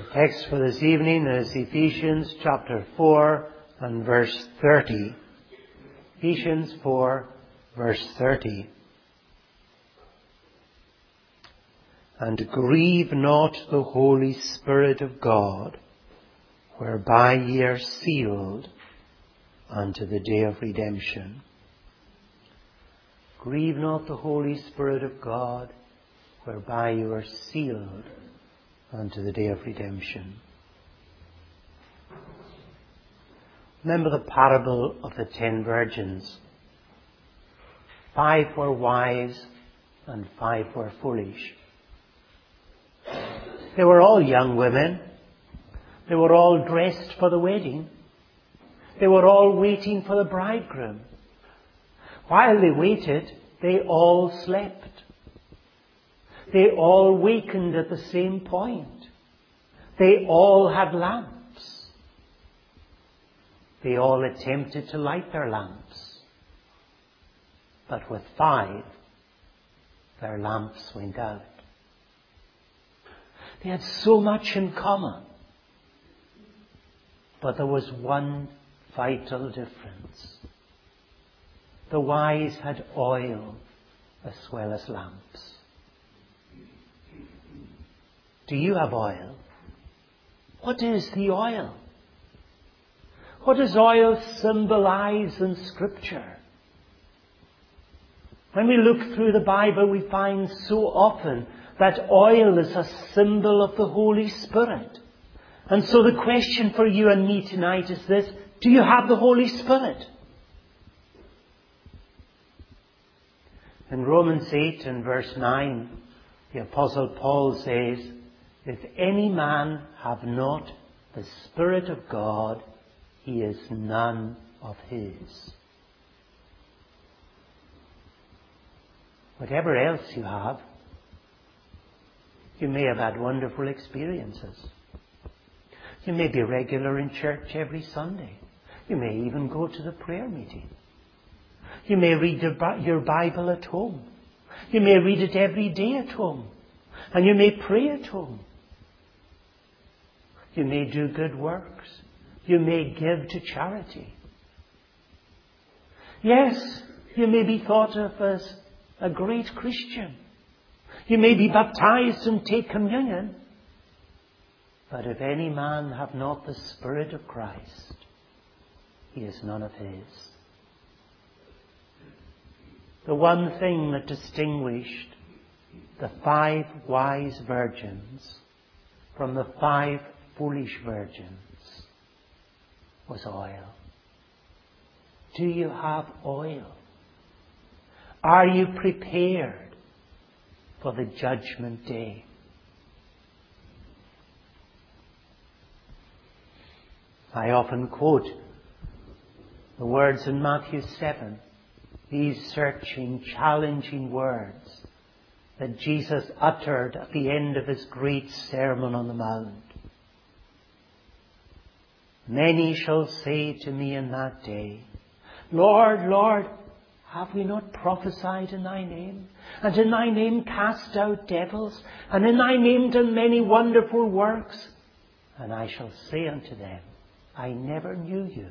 Text for this evening is Ephesians chapter 4 and verse 30. Ephesians 4 verse 30. And grieve not the Holy Spirit of God, whereby ye are sealed unto the day of redemption. Grieve not the Holy Spirit of God, whereby you are sealed unto the day of redemption. Remember the parable of the 10 virgins. 5 were wise and 5 were foolish. They were all young women. They were all dressed for the wedding. They were all waiting for the bridegroom. While they waited, they all slept. They all wakened at the same point. They all had lamps. They all attempted to light their lamps. But with 5, their lamps went out. They had so much in common. But there was one vital difference. The wise had oil as well as lamps. Do you have oil? What is the oil? What does oil symbolize in Scripture? When we look through the Bible, we find so often that oil is a symbol of the Holy Spirit. And so the question for you and me tonight is this: do you have the Holy Spirit? In Romans 8 and verse 9, the Apostle Paul says, if any man have not the Spirit of God, he is none of his. Whatever else you have, you may have had wonderful experiences. You may be regular in church every Sunday. You may even go to the prayer meeting. You may read your Bible at home. You may read it every day at home. And you may pray at home. You may do good works. You may give to charity. Yes, you may be thought of as a great Christian. You may be baptized and take communion. But if any man have not the Spirit of Christ, he is none of his. The one thing that distinguished the 5 wise virgins from the 5 foolish virgins was oil. Do you have oil? Are you prepared for the judgment day? I often quote the words in Matthew 7, these searching, challenging words that Jesus uttered at the end of his great Sermon on the Mount. Many shall say to me in that day, Lord, Lord, have we not prophesied in thy name? And in thy name cast out devils? And in thy name done many wonderful works? And I shall say unto them, I never knew you.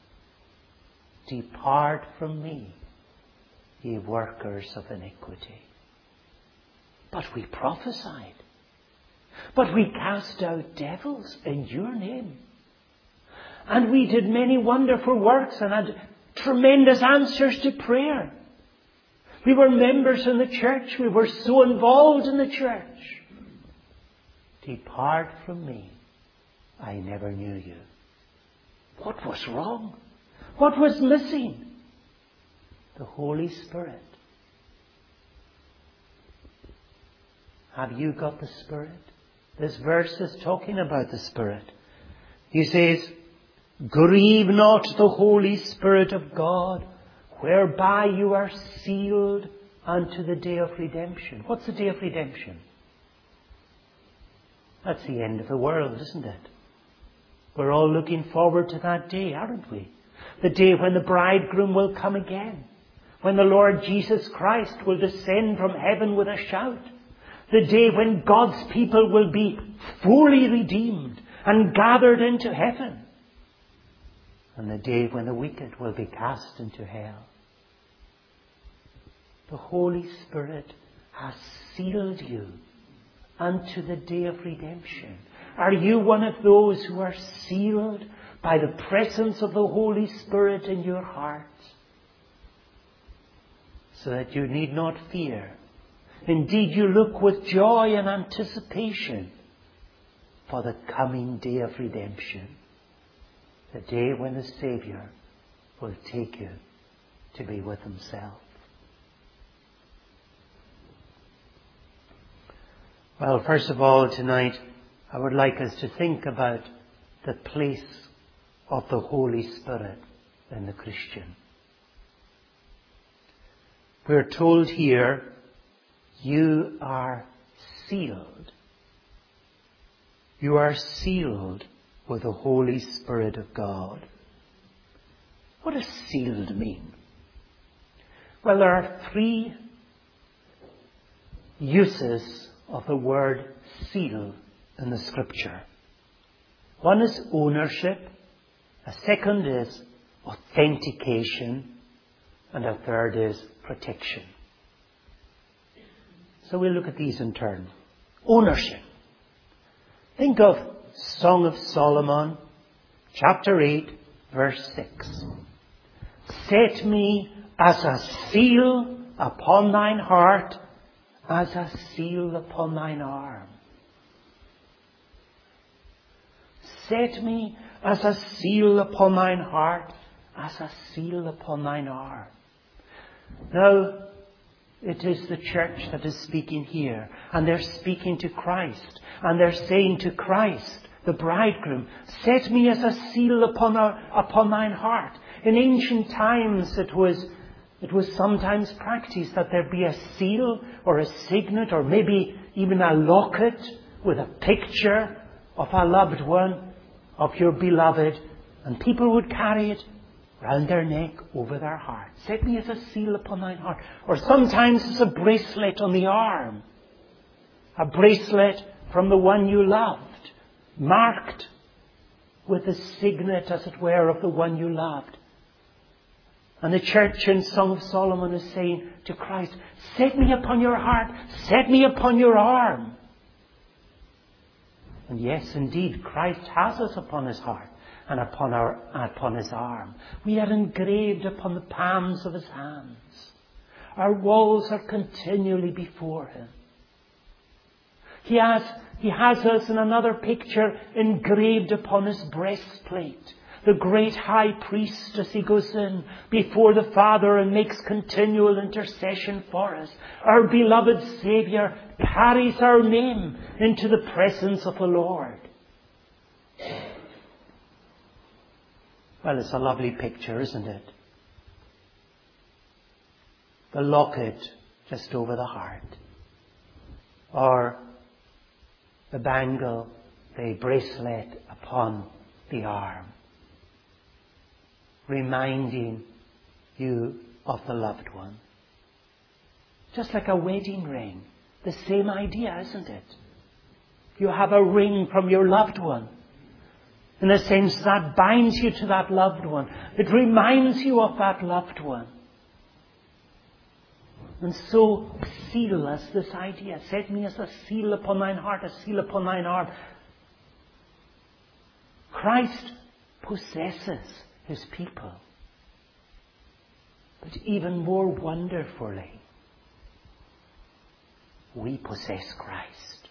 Depart from me, ye workers of iniquity. But we prophesied. But we cast out devils in your name. And we did many wonderful works and had tremendous answers to prayer. We were members in the church. We were so involved in the church. Depart from me. I never knew you. What was wrong? What was missing? The Holy Spirit. Have you got the Spirit? This verse is talking about the Spirit. He says, grieve not the Holy Spirit of God, whereby you are sealed unto the day of redemption. What's the day of redemption? That's the end of the world, isn't it? We're all looking forward to that day, aren't we? The day when the bridegroom will come again. When the Lord Jesus Christ will descend from heaven with a shout. The day when God's people will be fully redeemed and gathered into heaven. And the day when the wicked will be cast into hell. The Holy Spirit has sealed you unto the day of redemption. Are you one of those who are sealed by the presence of the Holy Spirit in your heart? So that you need not fear. Indeed, you look with joy and anticipation for the coming day of redemption. The day when the Saviour will take you to be with Himself. Well, first of all, tonight, I would like us to think about the place of the Holy Spirit in the Christian. We're told here, you are sealed. You are sealed with the Holy Spirit of God. What does sealed mean? Well, there are three uses of the word seal in the Scripture. One is ownership, a second is authentication, and a third is protection. So we'll look at these in turn. Ownership. Think of Song of Solomon, chapter 8, verse 6. Set me as a seal upon thine heart, as a seal upon thine arm. Set me as a seal upon thine heart, as a seal upon thine arm. Now, it is the church that is speaking here. And they're speaking to Christ. And they're saying to Christ, the bridegroom, set me as a seal upon thine heart. In ancient times it was sometimes practiced that there be a seal or a signet or maybe even a locket with a picture of a loved one, of your beloved. And people would carry it round their neck, over their heart. Set me as a seal upon thine heart. Or sometimes as a bracelet on the arm. A bracelet from the one you loved. Marked with the signet, as it were, of the one you loved. And the church in Song of Solomon is saying to Christ, set me upon your heart. Set me upon your arm. And yes, indeed, Christ has us upon His heart. And upon His arm. We are engraved upon the palms of His hands. Our walls are continually before Him. He has us in another picture engraved upon His breastplate. The great high priest, as He goes in before the Father and makes continual intercession for us. Our beloved Saviour carries our name into the presence of the Lord. Well, it's a lovely picture, isn't it? The locket just over the heart. Or the bangle, the bracelet upon the arm. Reminding you of the loved one. Just like a wedding ring. The same idea, isn't it? You have a ring from your loved one. In a sense, that binds you to that loved one. It reminds you of that loved one. And so, seal us, this idea. Set me as a seal upon thine heart, a seal upon thine arm. Christ possesses His people. But even more wonderfully, we possess Christ.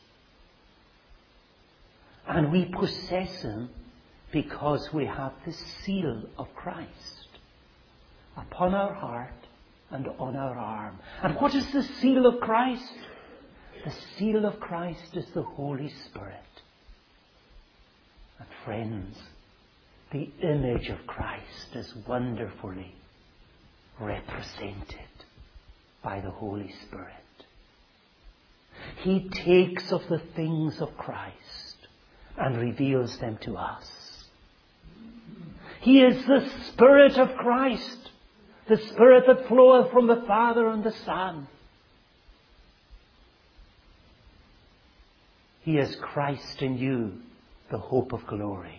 And we possess Him because we have the seal of Christ upon our heart and on our arm. And what is the seal of Christ? The seal of Christ is the Holy Spirit. And friends, the image of Christ is wonderfully represented by the Holy Spirit. He takes of the things of Christ and reveals them to us. He is the Spirit of Christ, the Spirit that floweth from the Father and the Son. He is Christ in you, the hope of glory.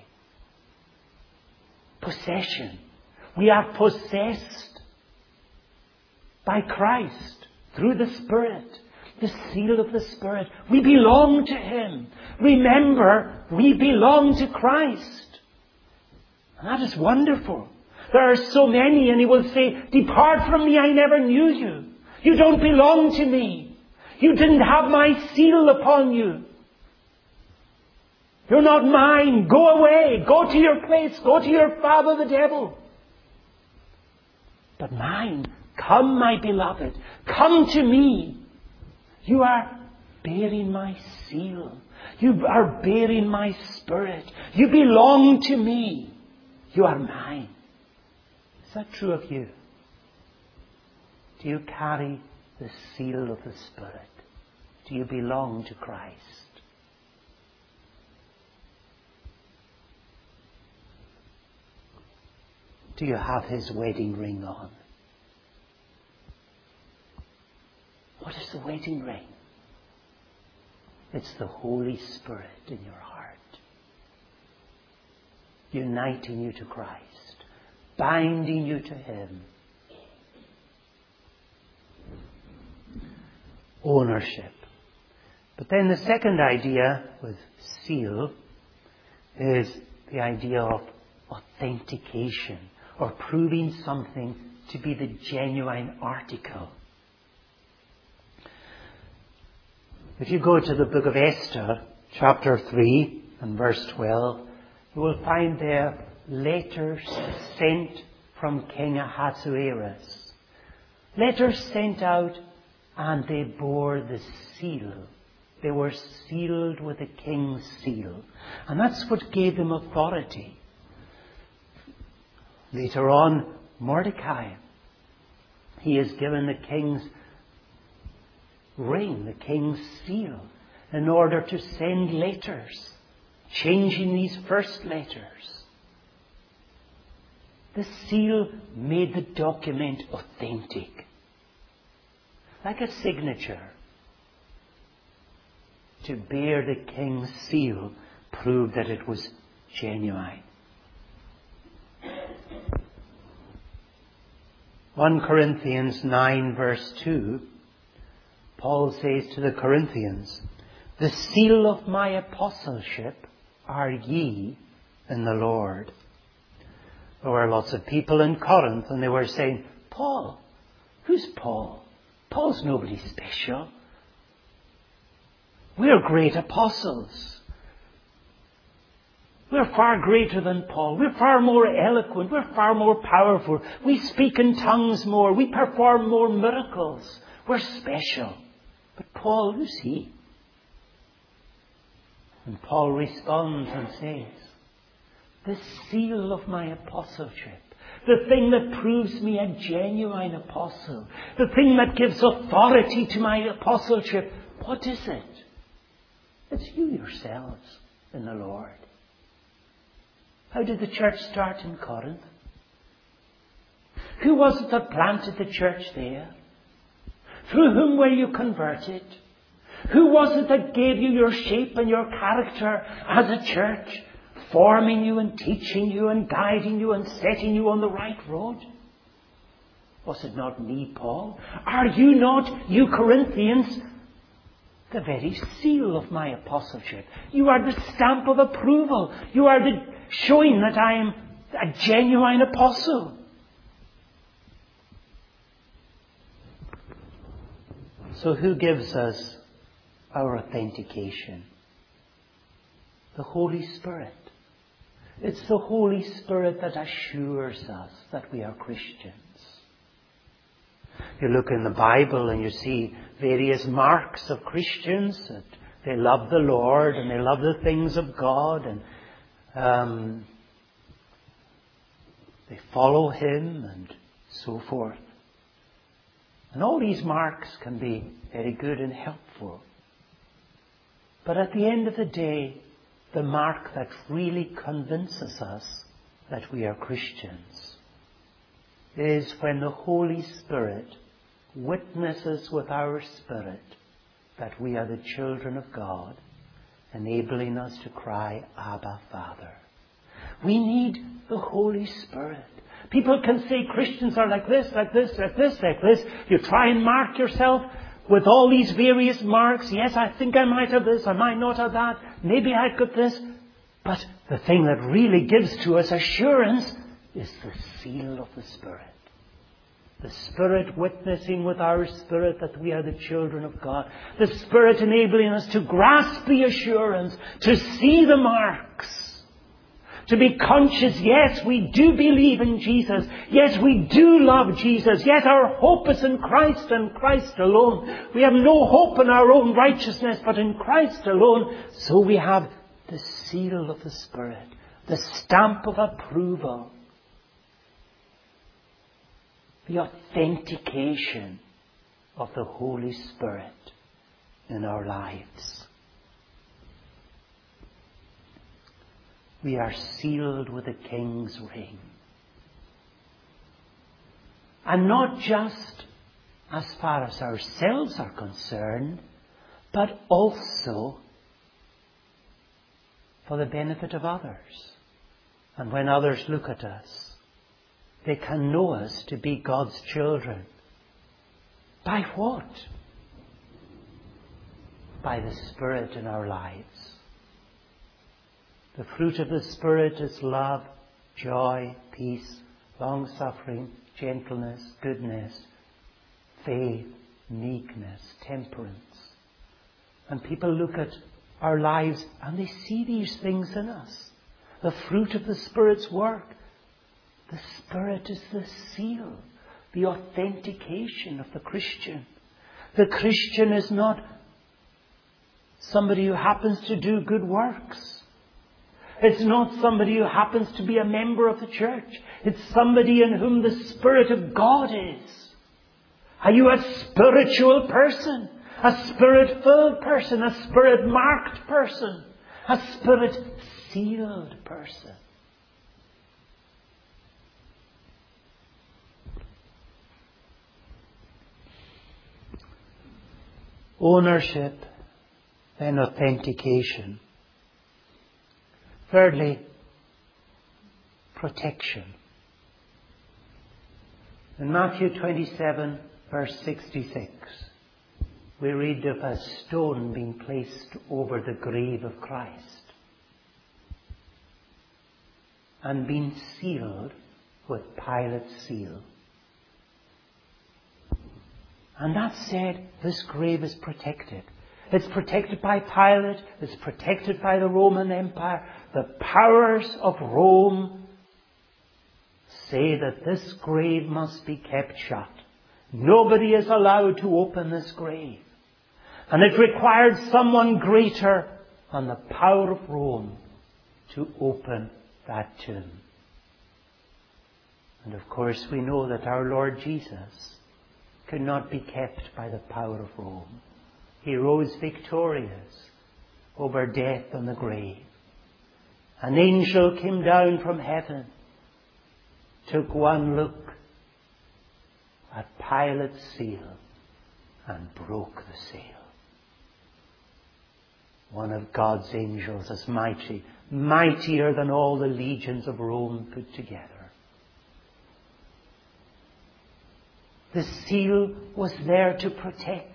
Possession. We are possessed by Christ through the Spirit, the seal of the Spirit. We belong to Him. Remember, we belong to Christ. And that is wonderful. There are so many, and He will say, "Depart from me, I never knew you. You don't belong to me. You didn't have my seal upon you. You're not mine. Go away. Go to your place. Go to your father, the devil." But mine. Come, my beloved. Come to me. You are bearing my seal. You are bearing my Spirit. You belong to me. You are mine. Is that true of you? Do you carry the seal of the Spirit? Do you belong to Christ? Do you have His wedding ring on? What is the wedding ring? It's the Holy Spirit in your heart, uniting you to Christ, binding you to Him. Ownership. But then the second idea with seal is the idea of authentication, or proving something to be the genuine article. If you go to the book of Esther, chapter 3 and verse 12, you will find there letters sent from King Ahasuerus. Letters sent out, and they bore the seal. They were sealed with the king's seal. And that's what gave them authority. Later on, Mordecai, he is given the king's ring, the king's seal, in order to send letters, changing these first letters. The seal made the document authentic, like a signature. To bear the king's seal proved that it was genuine. 1 Corinthians 9 verse 2, Paul says to the Corinthians, "The seal of my apostleship are ye in the Lord." There were lots of people in Corinth, and they were saying, "Paul, who's Paul? Paul's nobody special. We're great apostles. We're far greater than Paul. We're far more eloquent. We're far more powerful. We speak in tongues more. We perform more miracles. We're special. But Paul, who's he?" And Paul responds and says, "The seal of my apostleship, the thing that proves me a genuine apostle, the thing that gives authority to my apostleship, what is it? It's you yourselves in the Lord." How did the church start in Corinth? Who was it that planted the church there? Through whom were you converted? Who was it that gave you your shape and your character as a church, forming you and teaching you and guiding you and setting you on the right road? Was it not me, Paul? Are you not, you Corinthians, the very seal of my apostleship? You are the stamp of approval. You are the showing that I am a genuine apostle. So who gives us our authentication? The Holy Spirit. It's the Holy Spirit that assures us that we are Christians. You look in the Bible and you see various marks of Christians, that they love the Lord and they love the things of God, and they follow Him and so forth. And all these marks can be very good and helpful. But at the end of the day, the mark that really convinces us that we are Christians is when the Holy Spirit witnesses with our spirit that we are the children of God, enabling us to cry, Abba, Father. We need the Holy Spirit. People can say Christians are like this, like this, like this, like this. You try and mark yourself with all these various marks. Yes, I think I might have this, I might not have that. Maybe I've got this. But the thing that really gives to us assurance is the seal of the Spirit. The Spirit witnessing with our spirit that we are the children of God. The Spirit enabling us to grasp the assurance, to see the marks. To be conscious, yes, we do believe in Jesus. Yes, we do love Jesus. Yes, our hope is in Christ and Christ alone. We have no hope in our own righteousness, but in Christ alone. So we have the seal of the Spirit, the stamp of approval, the authentication of the Holy Spirit in our lives. We are sealed with the King's ring. And not just as far as ourselves are concerned, but also for the benefit of others. And when others look at us, they can know us to be God's children. By what? By the Spirit in our lives. The fruit of the Spirit is love, joy, peace, long-suffering, gentleness, goodness, faith, meekness, temperance. And people look at our lives and they see these things in us. The fruit of the Spirit's work. The Spirit is the seal, the authentication of the Christian. The Christian is not somebody who happens to do good works. It's not somebody who happens to be a member of the church. It's somebody in whom the Spirit of God is. Are you a spiritual person? A Spirit-filled person? A Spirit-marked person? A Spirit-sealed person? Ownership, then authentication. Thirdly, protection. In Matthew 27, verse 66, we read of a stone being placed over the grave of Christ and being sealed with Pilate's seal. And that said, this grave is protected. It's protected by Pilate. It's protected by the Roman Empire. The powers of Rome say that this grave must be kept shut. Nobody is allowed to open this grave. And it required someone greater than the power of Rome to open that tomb. And of course we know that our Lord Jesus could not be kept by the power of Rome. He rose victorious over death and the grave. An angel came down from heaven, took one look at Pilate's seal and broke the seal. One of God's angels is mighty, mightier than all the legions of Rome put together. The seal was there to protect.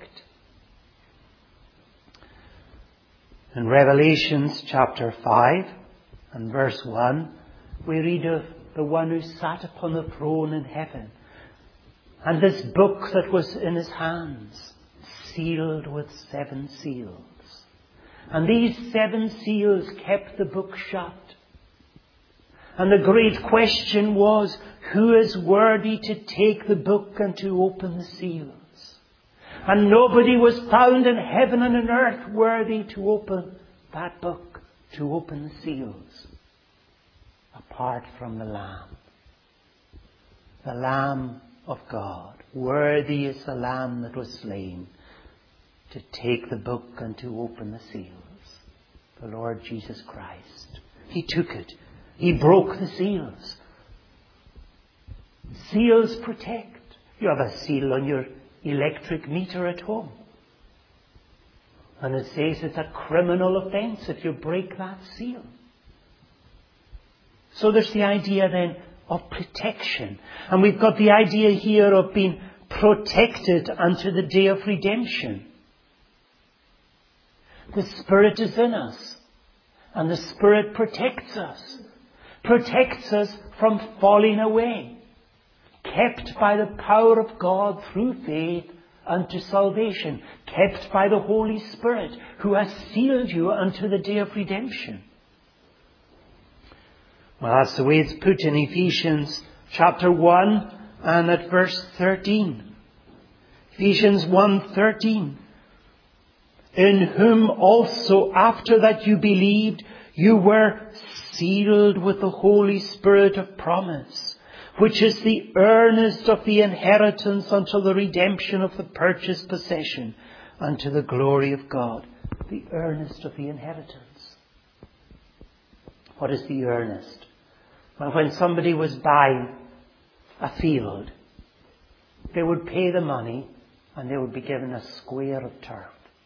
In Revelations chapter 5 and verse 1, we read of the one who sat upon the throne in heaven, and this book that was in his hands, sealed with 7 seals. And these 7 seals kept the book shut. And the great question was, who is worthy to take the book and to open the seals? And nobody was found in heaven and on earth worthy to open that book, to open the seals, apart from the Lamb. The Lamb of God. Worthy is the Lamb that was slain to take the book and to open the seals. The Lord Jesus Christ. He took it. He broke the seals. Seals protect. You have a seal on your electric meter at home. And it says it's a criminal offence if you break that seal. So there's the idea then of protection. And we've got the idea here of being protected unto the day of redemption. The Spirit is in us. And the Spirit protects us. Protects us from falling away. Kept by the power of God through faith unto salvation. Kept by the Holy Spirit, who has sealed you unto the day of redemption. Well, that's the way it's put in Ephesians chapter 1 and at verse 13. Ephesians 1:13. In whom also after that you believed, you were sealed with the Holy Spirit of promise, which is the earnest of the inheritance until the redemption of the purchased possession, unto the glory of God. The earnest of the inheritance. What is the earnest? Well, when somebody was buying a field, they would pay the money and they would be given a square of turf.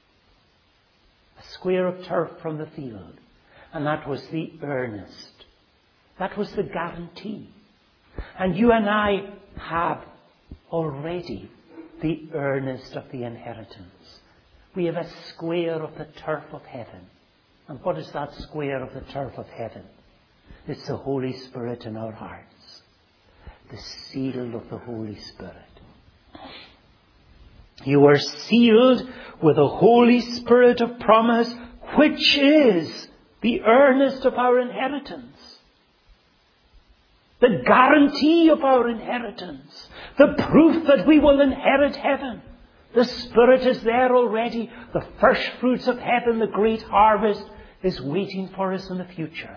A square of turf from the field. And that was the earnest. That was the guarantee. And you and I have already the earnest of the inheritance. We have a square of the turf of heaven. And what is that square of the turf of heaven? It's the Holy Spirit in our hearts. The seal of the Holy Spirit. You are sealed with the Holy Spirit of promise, which is the earnest of our inheritance. The guarantee of our inheritance. The proof that we will inherit heaven. The Spirit is there already. The first fruits of heaven, the great harvest, is waiting for us in the future.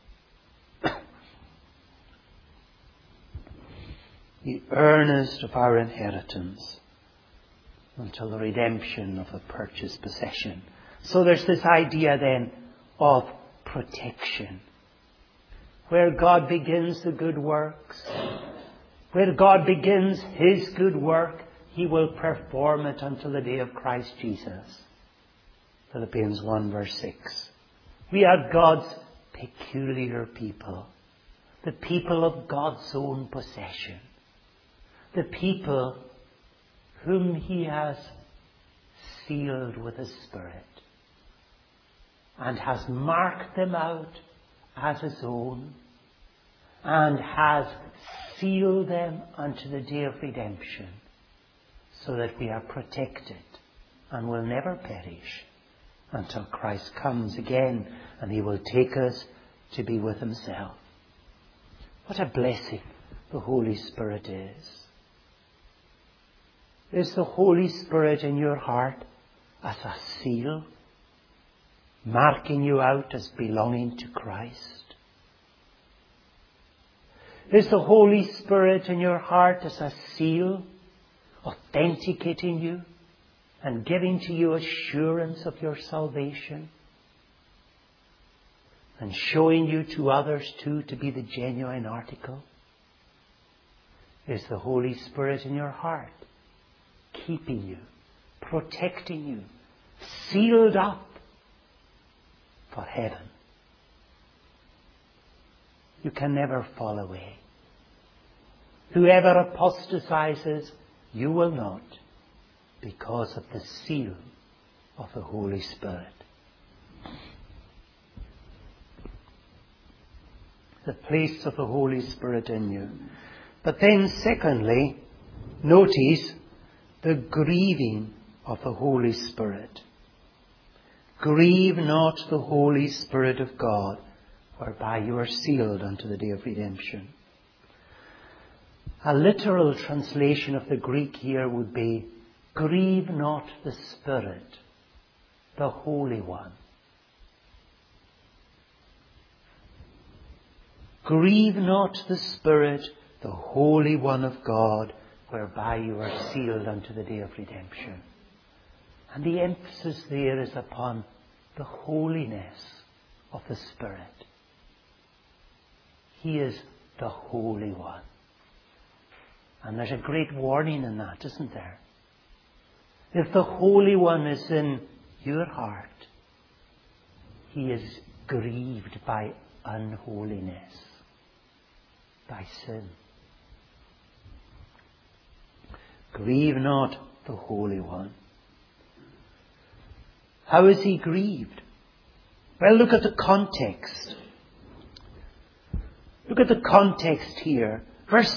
The earnest of our inheritance until the redemption of the purchased possession. So there's this idea then of protection. Where God begins the good works, where God begins His good work, He will perform it until the day of Christ Jesus. Philippians 1 verse 6. We are God's peculiar people. The people of God's own possession. The people whom He has sealed with His Spirit and has marked them out as His own and has sealed them unto the day of redemption, so that we are protected and will never perish until Christ comes again and He will take us to be with Himself. What a blessing the Holy Spirit is. Is the Holy Spirit in your heart as a seal, marking you out as belonging to Christ? Is the Holy Spirit in your heart as a seal, authenticating you and giving to you assurance of your salvation and showing you to others too to be the genuine article? Is the Holy Spirit in your heart keeping you, protecting you, sealed up for heaven? You can never fall away. Whoever apostatizes, you will not, because of the seal of the Holy Spirit. The place of the Holy Spirit in you. But then secondly, notice the grieving of the Holy Spirit. Grieve not the Holy Spirit of God, whereby you are sealed unto the day of redemption. A literal translation of the Greek here would be, grieve not the Spirit, the Holy One. Grieve not the Spirit, the Holy One of God, whereby you are sealed unto the day of redemption. And the emphasis there is upon the holiness of the Spirit. He is the Holy One. And there's a great warning in that, isn't there? If the Holy One is in your heart, He is grieved by unholiness, by sin. Grieve not the Holy One. How is He grieved? Well, look at the context. Look at the context here. Verse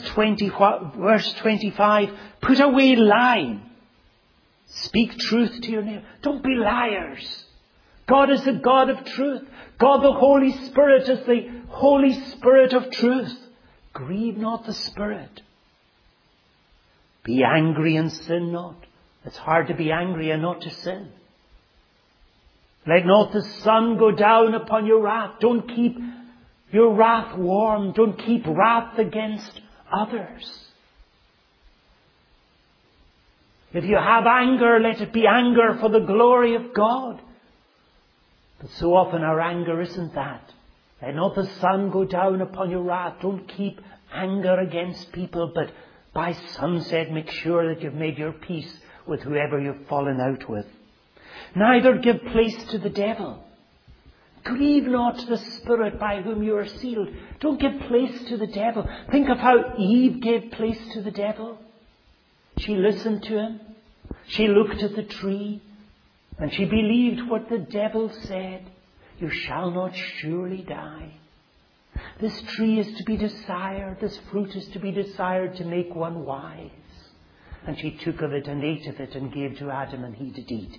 25, put away lying. Speak truth to your neighbor. Don't be liars. God is the God of truth. God the Holy Spirit is the Holy Spirit of truth. Grieve not the Spirit. Be angry and sin not. It's hard to be angry and not to sin. Let not the sun go down upon your wrath. Don't keep your wrath warm. Don't keep wrath against others. If you have anger, let it be anger for the glory of God. But so often our anger isn't that. Let not the sun go down upon your wrath. Don't keep anger against people, but by sunset make sure that you've made your peace with whoever you've fallen out with. Neither give place to the devil. Grieve not the Spirit by whom you are sealed. Don't give place to the devil. Think of how Eve gave place to the devil. She listened to him. She looked at the tree. And she believed what the devil said. You shall not surely die. This tree is to be desired. This fruit is to be desired to make one wise. And she took of it and ate of it and gave to Adam, and he did eat.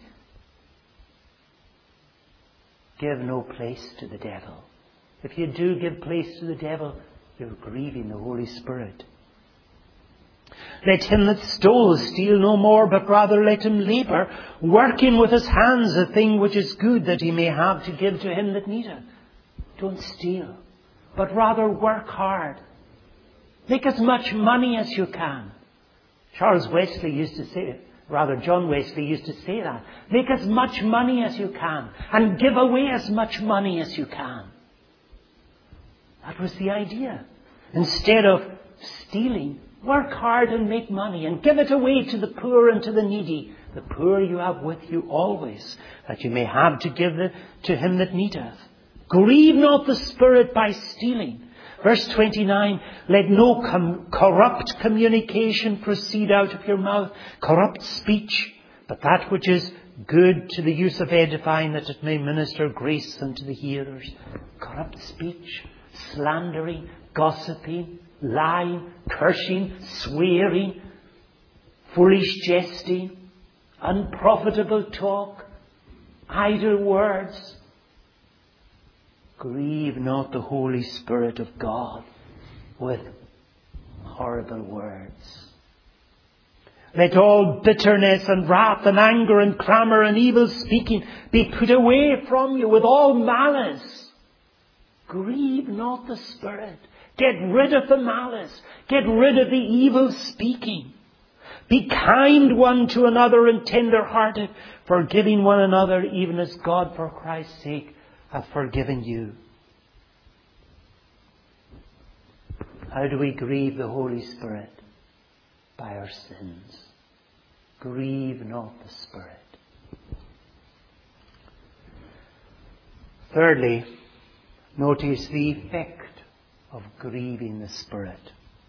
Give no place to the devil. If you do give place to the devil, you're grieving the Holy Spirit. Let him that stole steal no more, but rather let him labour, working with his hands the thing which is good, that he may have to give to him that needeth. Don't steal, but rather work hard. Make as much money as you can. John Wesley used to say that. Make as much money as you can, and give away as much money as you can. That was the idea. Instead of stealing, work hard and make money and give it away to the poor and to the needy. The poor you have with you always, that you may have to give it to him that needeth. Grieve not the Spirit by stealing. Verse 29, let no corrupt communication proceed out of your mouth, corrupt speech, but that which is good to the use of edifying, that it may minister grace unto the hearers. Corrupt speech, slandering, gossiping, lying, cursing, swearing, foolish jesting, unprofitable talk, idle words. Grieve not the Holy Spirit of God with horrible words. Let all bitterness and wrath and anger and clamour and evil speaking be put away from you with all malice. Grieve not the Spirit. Get rid of the malice. Get rid of the evil speaking. Be kind one to another and tender-hearted, forgiving one another, even as God for Christ's sake hath forgiven you. How do we grieve the Holy Spirit? By our sins. Grieve not the Spirit. Thirdly, notice the effect of grieving the Spirit.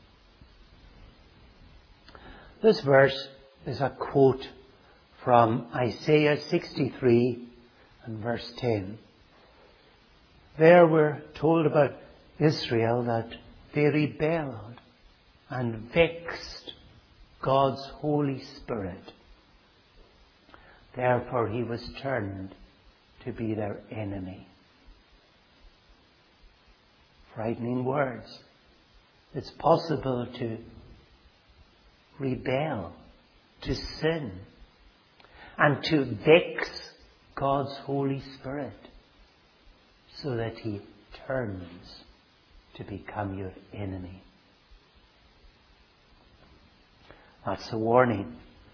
This verse is a quote from Isaiah 63 and verse 10. There we're told about Israel that they rebelled and vexed God's Holy Spirit. Therefore he was turned to be their enemy. Frightening words. It's possible to rebel, to sin, and to vex God's Holy Spirit, so that he turns to become your enemy. That's a warning.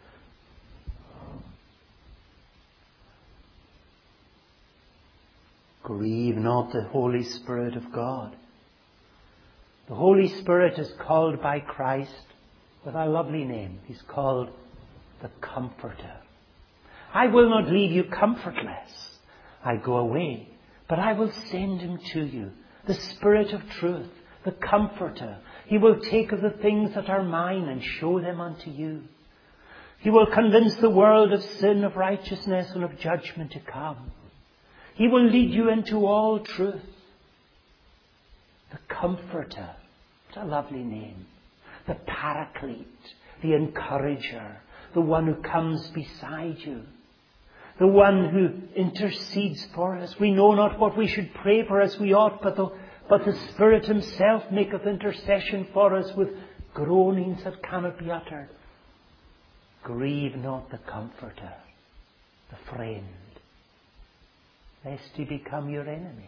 Grieve not the Holy Spirit of God. The Holy Spirit is called by Christ with a lovely name. He's called the Comforter. I will not leave you comfortless. I go away, but I will send him to you, the Spirit of truth, the Comforter. He will take of the things that are mine and show them unto you. He will convince the world of sin, of righteousness, and of judgment to come. He will lead you into all truth. The Comforter, what a lovely name. The Paraclete, the Encourager, the one who comes beside you. The one who intercedes for us. We know not what we should pray for as we ought, but the Spirit himself maketh intercession for us with groanings that cannot be uttered. Grieve not the Comforter, the friend, lest he become your enemy.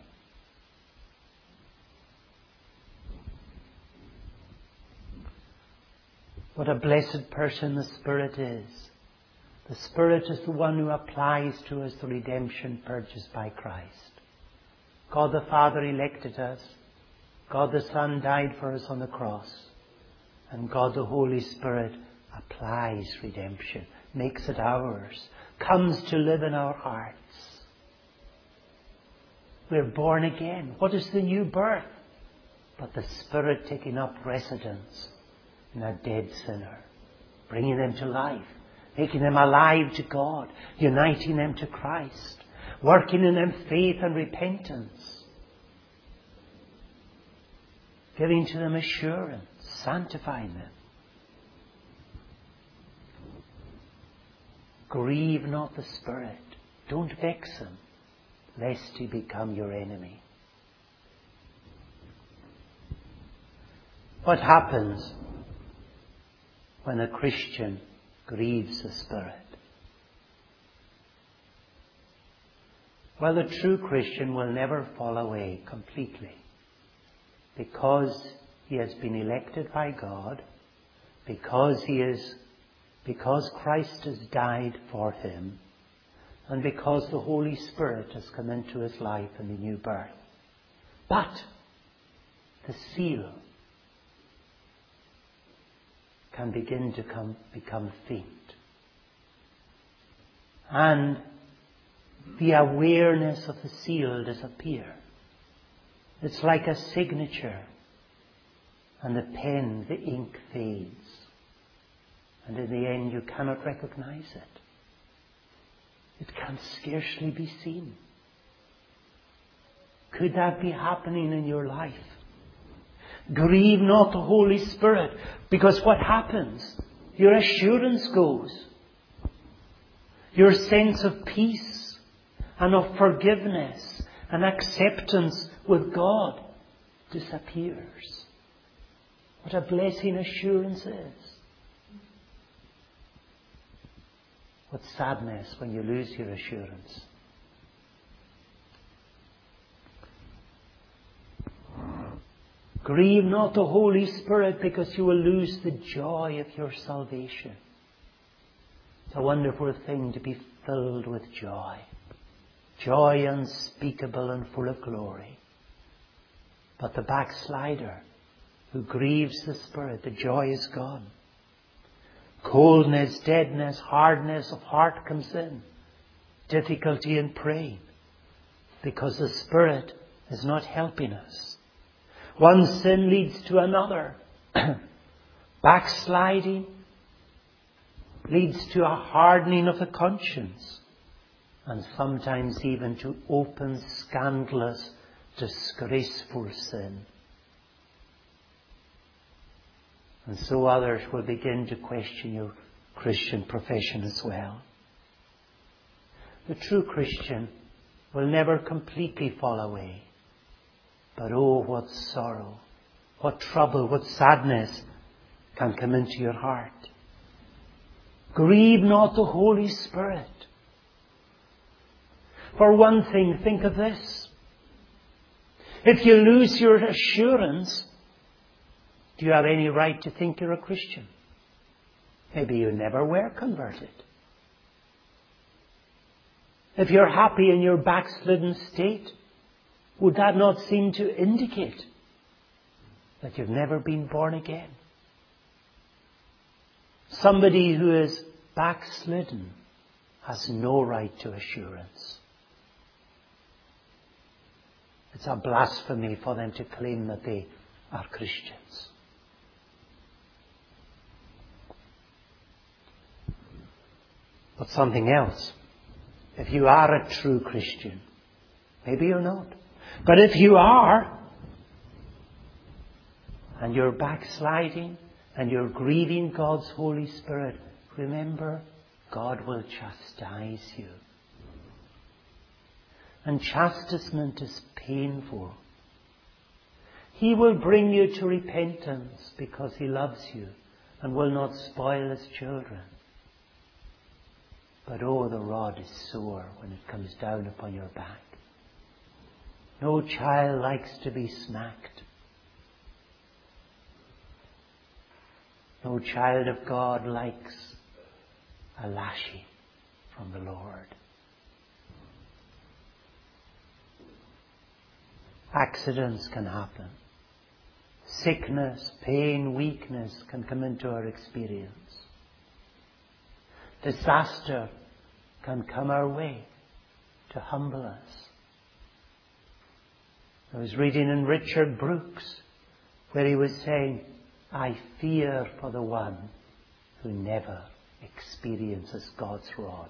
What a blessed person the Spirit is. The Spirit is the one who applies to us the redemption purchased by Christ. God the Father elected us. God the Son died for us on the cross. And God the Holy Spirit applies redemption, makes it ours, comes to live in our hearts. We're born again. What is the new birth? But the Spirit taking up residence in a dead sinner, bringing them to life, making them alive to God, uniting them to Christ, working in them faith and repentance, giving to them assurance, sanctifying them. Grieve not the Spirit. Don't vex him, lest he become your enemy. What happens when a Christian grieves the Spirit? Well, the true Christian will never fall away completely, because he has been elected by God, because Christ has died for him, and because the Holy Spirit has come into his life in the new birth. But the seal can begin to become faint. And the awareness of the seal disappear. It's like a signature, and the pen, the ink fades. And in the end you cannot recognize it. It can scarcely be seen. Could that be happening in your life? Grieve not the Holy Spirit, because what happens? Your assurance goes. Your sense of peace and of forgiveness and acceptance with God disappears. What a blessing assurance is. What sadness when you lose your assurance. Grieve not the Holy Spirit, because you will lose the joy of your salvation. It's a wonderful thing to be filled with joy. Joy unspeakable and full of glory. But the backslider who grieves the Spirit, the joy is gone. Coldness, deadness, hardness of heart comes in. Difficulty in praying, because the Spirit is not helping us. One sin leads to another. Backsliding leads to a hardening of the conscience, and sometimes even to open, scandalous, disgraceful sin. And so others will begin to question your Christian profession as well. The true Christian will never completely fall away. But oh, what sorrow, what trouble, what sadness can come into your heart. Grieve not the Holy Spirit. For one thing, think of this. If you lose your assurance, do you have any right to think you're a Christian? Maybe you never were converted. If you're happy in your backslidden state, would that not seem to indicate that you've never been born again? Somebody who is backslidden has no right to assurance. It's a blasphemy for them to claim that they are Christians. But something else. If you are a true Christian, maybe you're not, but if you are, and you're backsliding, and you're grieving God's Holy Spirit, remember, God will chastise you. And chastisement is painful. He will bring you to repentance because He loves you and will not spoil His children. But oh, the rod is sore when it comes down upon your back. No child likes to be smacked. No child of God likes a lashing from the Lord. Accidents can happen. Sickness, pain, weakness can come into our experience. Disaster can come our way to humble us. I was reading in Richard Brooks where he was saying, I fear for the one who never experiences God's rod.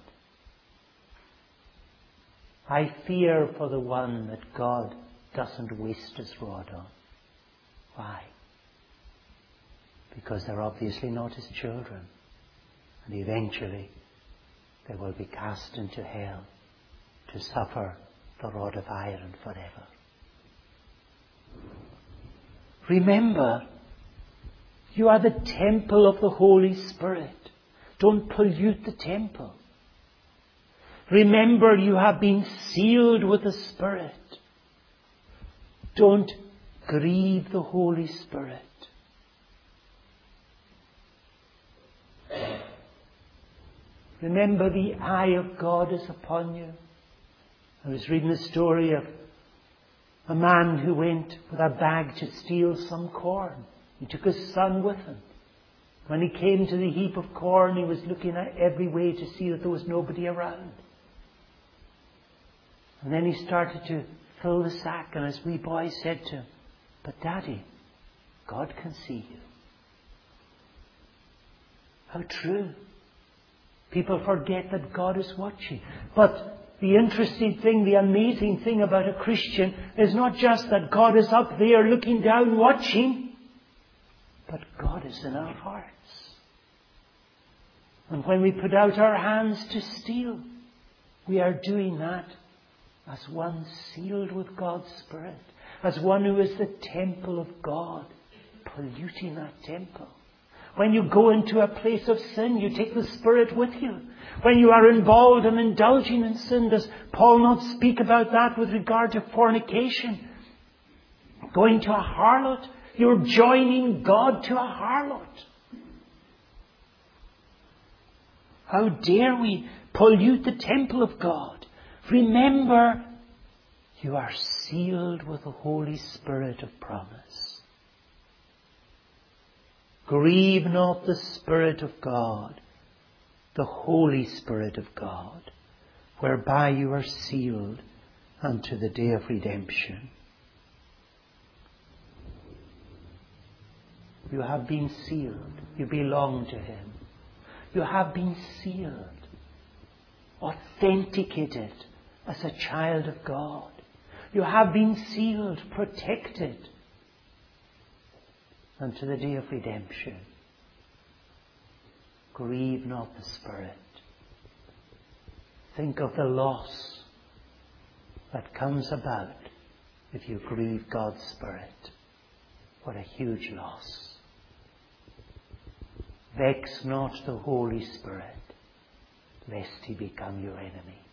I fear for the one that God doesn't waste His rod on. Why? Because they're obviously not His children. And eventually they will be cast into hell to suffer the rod of iron forever. Remember, you are the temple of the Holy Spirit. Don't pollute the temple. Remember, you have been sealed with the Spirit. Don't grieve the Holy Spirit. Remember, the eye of God is upon you. I was reading a story of a man who went with a bag to steal some corn. He took his son with him. When he came to the heap of corn, he was looking at every way to see that there was nobody around. And then he started to fill the sack, and his wee boy said to him, "But Daddy, God can see you." How true. People forget that God is watching. But the interesting thing, the amazing thing about a Christian is not just that God is up there looking down watching, but God is in our hearts. And when we put out our hands to steal, we are doing that as one sealed with God's Spirit, as one who is the temple of God, polluting that temple. When you go into a place of sin, you take the Spirit with you. When you are involved and indulging in sin, does Paul not speak about that with regard to fornication? Going to a harlot, you're joining God to a harlot. How dare we pollute the temple of God? Remember, you are sealed with the Holy Spirit of promise. Grieve not the Spirit of God, the Holy Spirit of God, whereby you are sealed unto the day of redemption. You have been sealed. You belong to Him. You have been sealed, authenticated as a child of God. You have been sealed, protected unto the day of redemption. Grieve not the Spirit. Think of the loss that comes about if you grieve God's Spirit. What a huge loss. Vex not the Holy Spirit, lest He become your enemy.